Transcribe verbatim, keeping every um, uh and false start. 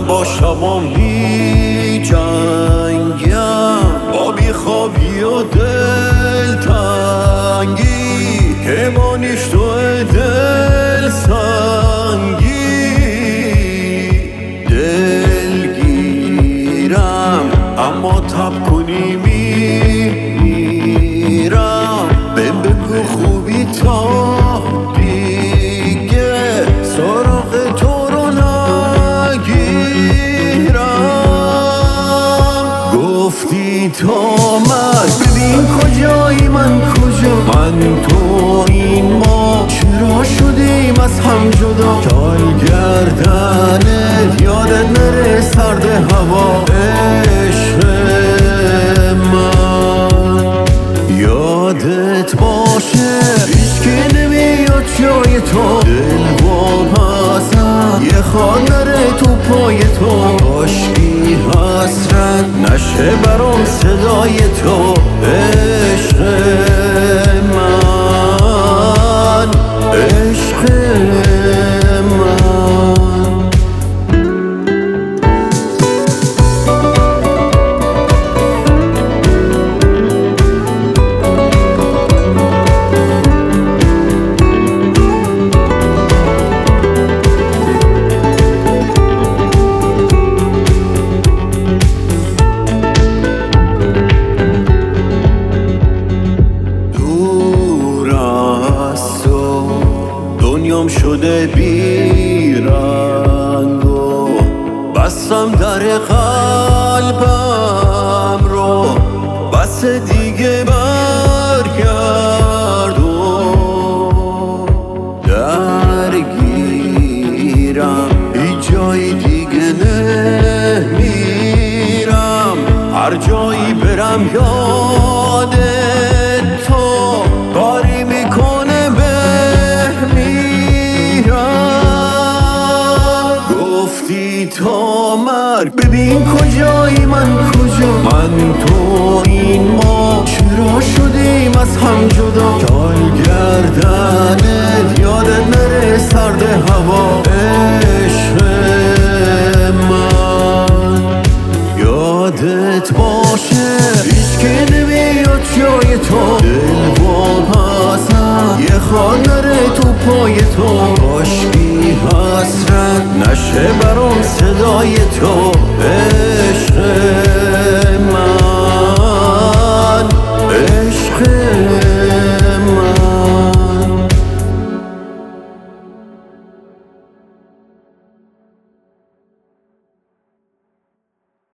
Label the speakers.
Speaker 1: با شما می جنگم، با بیخوابی و دلتنگی که مانیش تو دل سنگی. دلگیرم اما تب کنی میرم، بهم بگو خوبی تا دیگه سراغ تو رو نگیرم. گفتی تا مرگ، ببین کجایی من کجا، من تو این ما چرا شدیم از هم جدا. جال گردنت یادت نره سرد هوا، عشق من یادت باشه هیچکی نمیاد جای تو. دل واپسم یه خال نره تو پای تو، کاشکی حسرت نشه برام صدای تو. عشق من، عشق من. دنیام شده بیرنگ و بستم در قلبم رو، بس دیگه برگردم. درگیرم هیچ جایی دیگه نمیرم، هر جایی برم یادت تو کاری میکنه تا مرگ. ببین کجایی من کجا، من تو این ما چرا شدیم از هم جدا. جال گردنت یادت نره سرد هوا، عشق من یادت باشه هیچکی نمیاد جای تو. دل واپسم یه خال نره تو پای تو، کاشکی حسرت نشه برام صدای تو. عشق من، عشق